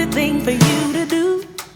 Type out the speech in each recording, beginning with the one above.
easy thing for you to do.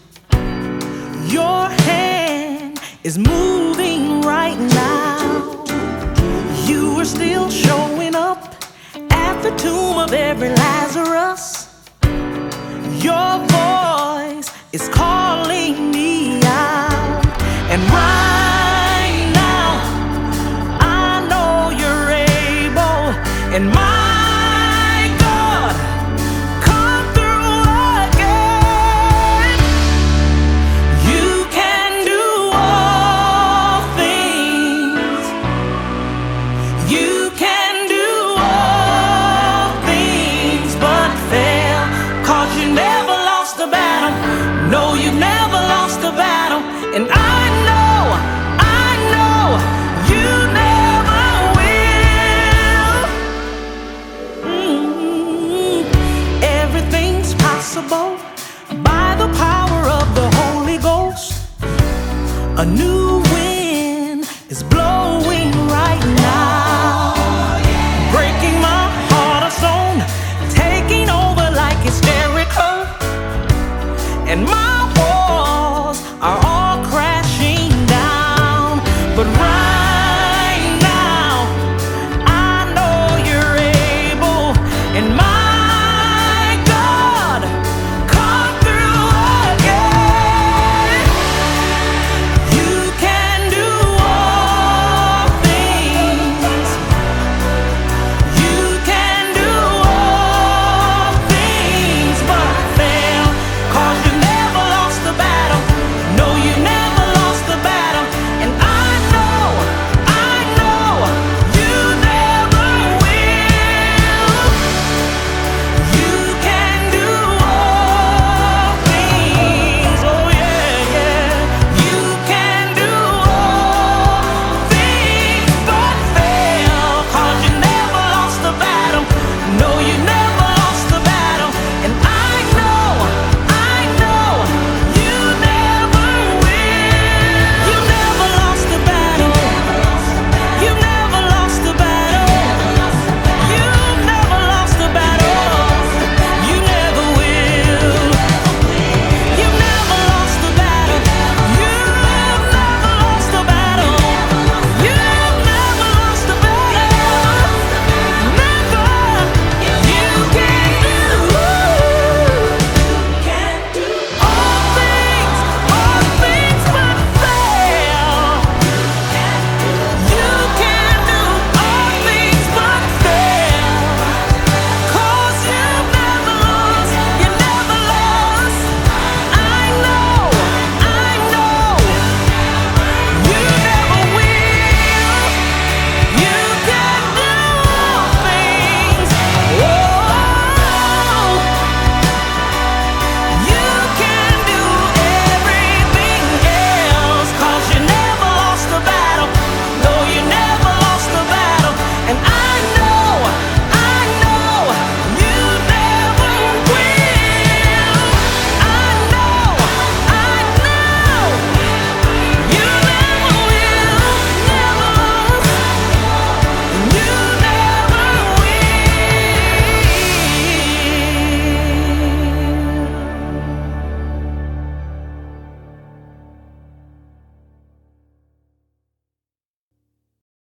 Your hand is moving right now. You are still showing up at the tomb of every Lazarus. Your voice is calling me out, and right now I know you're able, and my God, come through again. You can do all things. You can do all things but fail, 'cause you never lost a battle. No, you've never lost a battle. And I know you never will. Everything's possible by the power of the Holy Ghost. A new